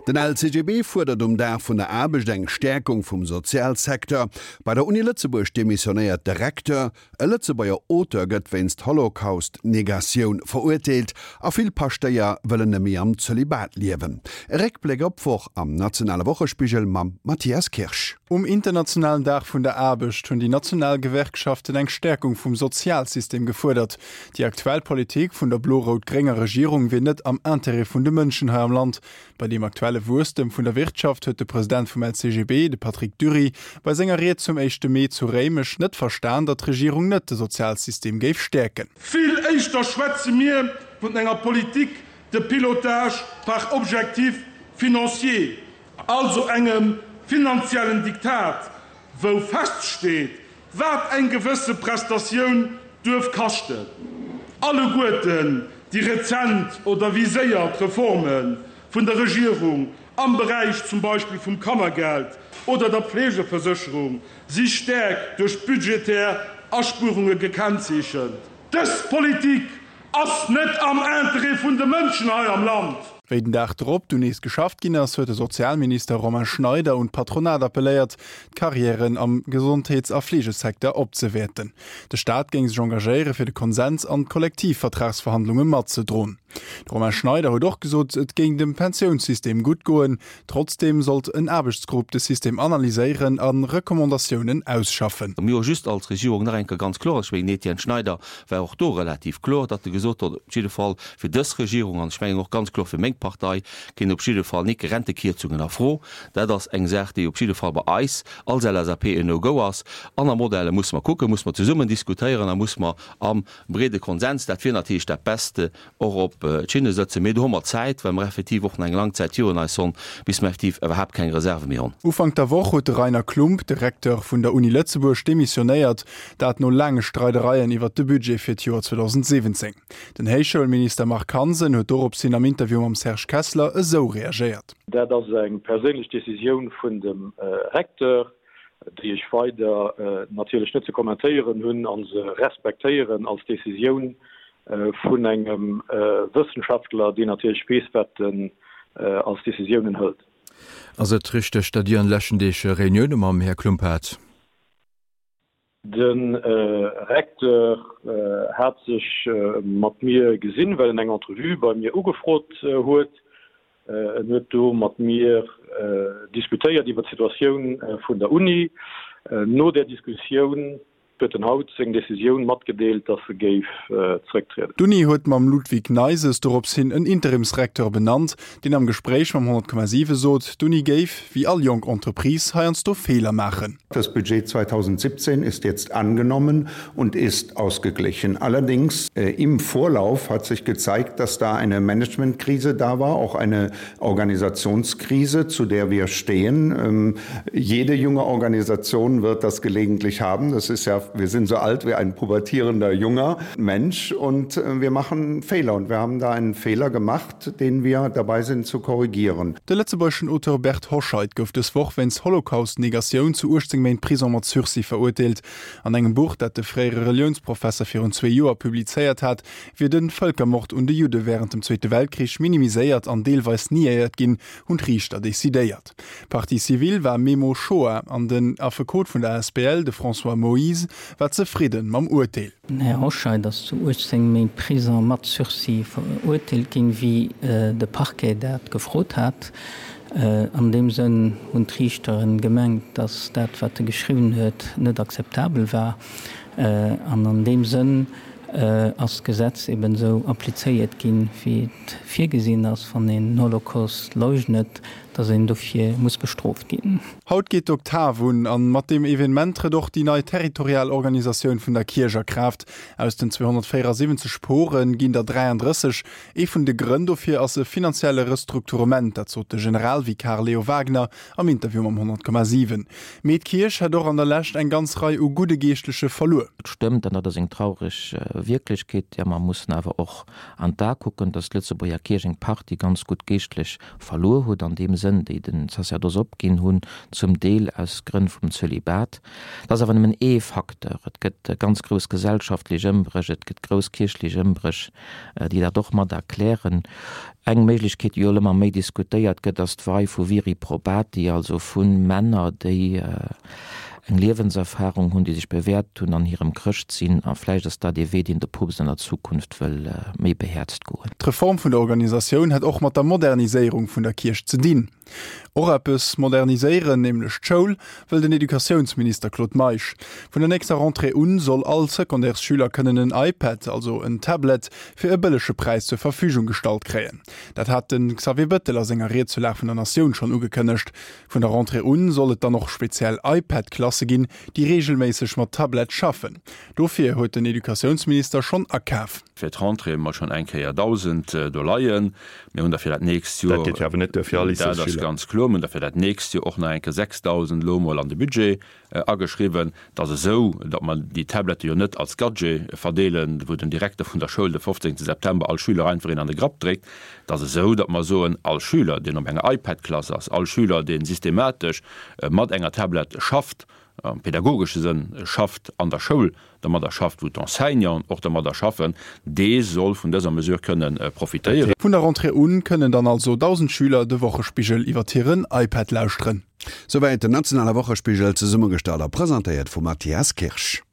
Den LCGB fordert der vun der Arbeit eng Stärkung vum Sozialsektor. Bei der Uni Lützeburg demissionéiert Direktor, e Lützebauer Autor gëtt wennst Holocaust-Negation verurteilt, a vill Pasteier wëllen nemi am Zölibat liewen. Reckblick opwoch am Nationale Wochespiegel mam Matthias Kirsch. Internationalen Tag vun der Arbeit hunn die Nationalgewerkschaften eng Stärkung vum Sozialsystem gefordert. Die Aktuellpolitik vun der blo-rot-grenger Regierung windet am Interesse vun de Mënschen her am Land. Bei dem aktuelle Wurstem vun der Wirtschaft huet der Präsident vom LCGB, de Patrick Dury, bei senger Rede zum 1. Mai zu Reimesch net verstaan, dat die Regierung net das Sozialsystem geif stärken. Viel echtter schwätze mir vun enger Politik de Pilotage par objektiv financier, also engem finanziellen Diktat, wo feststeht, wat eng gewisse Prestationun dürf kachten. Alle Guten, die rezent oder viséiert Reformen von der Regierung am Bereich zum Beispiel vom Kammergeld oder der Pflegeversicherung, sie stärkt durch budgetär Erspurungen gekennzeichnet. Das Politik ass net am Interesse von den Menschen hier am Land. Wéi den Dach drop du nees geschafft ginnners huet der Sozialminister Roman Schneider und Patronat appelléiert, Karrieren am Gesundheits- a Pflegesektor opzewerten. De Staat ging sich engagéiere fir de Konsens an Kollektivvertragsverhandlungen mat ze drohen. Roman Schneider huet doch gesot, et ging dem Pensionssystem gut goen, trotzdem sollt en Arbeitsgruppe das System analyseieren an Rekommandationen ausschaffen. Mir just als Regierung nach enke ganz klar, Etienne Schneider war auch do relativ klar, dat gesot hat op jeden Fall fir des Regierung an Schweng auch ganz klar fir Partei kin op jeden Fall nicht Rentekierzungen erfro, dat das eng sagt die op jeden Fall bei Eis als LAP no go ass. Aner Modelle muss man gucken, muss man zu summen diskutieren, da muss man am brede Konsens, dat fir natürlich der beste auch op China setze mit hummer Zeit, wenn man effektiv auch eng Langzeit bis man effektiv überhaupt keine Reserve mehr an. Ufang der Woche huet Rainer Klump, Direktor vun der Uni Lützeburg, demissionéiert, dat no lange Streitereien iwwer de Budget fir Jahr 2017. Den Heichschulminister Mark Hansen huet dorop sinn am Interview am Serge Kessler so reagiert. Dat ass eng persönlich Decision vun dem Rektor, die ich weiter natürlich net zu kommentieren hunn an se respektieren als Decision vun engem Wissenschaftler, die natürlich Speeswetten als Decisionen hält. Also trichte Stadion lächendesche Reunion am Herr Klump hat. Den Rektor hat sich mat mir gesinn, well eng Interview bei mir ugefrot huet, net mat mir diskutiert iwwer Situation vun der Uni. No der Diskussion den haut seg Decision mat gedeelt, dat se geif zurücktreten. Duni huet mam Ludwig Neises dorop sinn en Interimsrektor benannt, den am Gespräch mam 10,7 sot, Duni geif wie all jong Entreprise heernst do Fehler machen. Das Budget 2017 ist jetzt angenommen und ist ausgeglichen. Allerdings im Vorlauf hat sich gezeigt, dass da eine Managementkrise da war, auch eine Organisationskrise, zu der wir stehen. Jede junge Organisation wird das gelegentlich haben. Das ist ja, wir sind so alt wie ein pubertierender junger Mensch und wir machen Fehler und wir haben da einen Fehler gemacht, den wir dabei sind zu korrigieren. Der letzteburgschen Autor Bert Horscheid gouf des Woch wenns Holocaust-Negation zu ursprünglich Prison mat Sursi verurteilt. An engem Buch, dat de freiere Religionsprofessor für 2 Joer publizeiert hat, wie den Völkermord und de Jude während dem Zweite Weltkrieg minimiséiert an deelweis nieiert gin und Richter desideiert. Parti Civil war Memo Shoah an den Affekot vun der SPL de François Moïse war zufrieden mam Urteil. Herr Horscheid, dass zu Ursprünglich Prison mat Sursi verurteilt ging, wie de Parquet dat gefrot hat. An dem Sinn und Richteren gemengt, dass dat wat geschrieben huet net akzeptabel war, an dem Sinn als Gesetz eben so appliziert gin wie vier gesinn ass von den Holocaust leugnet, dass dofir muss bestraft gehen. Haut geht Oktavun an mat dem Evenementre doch die neue Territorialorganisation vun der Kircher Kraft aus den 274 Sporen ginn der 33 vun de Gründofir as se finanzielle Restrukturement, dat zot de Generalvikar Leo Wagner am Interview am 100,7. Met Kirch hat doch an der Lächt ein ganz Reihe o gute geestliche verloren. Stimmt, dann hat das eng traurig wirklich geht. Ja, man muss aber auch an da gucken, dass Lützeburger Kirchenparty ganz gut geestlich verloren hat, an dem sind, die den Sacerdos opgehen hun zum Deel aus Grund vom Zölibat. Das aber einen E-Faktor. Es gibt ganz groß gesellschaftlich Imbrich, es gibt großkirchlich Imbrich, die da doch mal erklären. Eng Möglichkeit, die immer mehr diskutiert, gibt das zwei von Viri Probati, also von Männern, die eng Lebenserfahrung hun die sich bewährt tun an ihrem Christ ziehen anfleisch dass da die in der Pubs in der Zukunft will mé beherzt go. Die Reform von der Organisation hat auch mit der Modernisierung von der Kirche zu dienen. Orapes moderniseieren nämlich Schul will den Edukationsminister Claude Meisch. Von der nächsten Rentrée un soll all Sekundärschüler können ein iPad, also ein Tablet, für einen billigen Preis zur Verfügung gestellt kriegen. Das hat den Xavier Bettel als Sänger zu Lauf der Nation schon angekündigt. Von der Rentrée un soll es dann noch speziell iPad-Klasse gehen, die regelmäßig mit Tablet schaffen. Dafür hat den Edukationsminister schon erkauft. Für die Rentrée mal schon $1.000 $, wir haben dafür das nächste Jahr. Das geht ja aber nicht dafür alle das ist ganz klar. Und dafür das nächste Jahr auch noch $6.000 mal an das Budget angeschrieben. Das ist so, dass man die Tablette ja nicht als Gadget verteilen, wo den Direktor von der Schule den 15. September als Schüler einfach an den Grab trägt. Das ist so, dass man so als Schüler, den um eine iPad-Klasse ist, als Schüler, den systematisch mit einer Tablet schafft, pädagogische Sinn schafft an der Schule, der man da schafft, wo d'enseignant auch der man da schaffen, die soll von dieser Mesure können profitieren. Von der Rentrée un können dann also 1000 Schüler de Wochespiegel iwwer ihren iPad lausren. Soweit der nationale Wochespiegel zu Summegestaler präsentiert von Matthias Kirsch.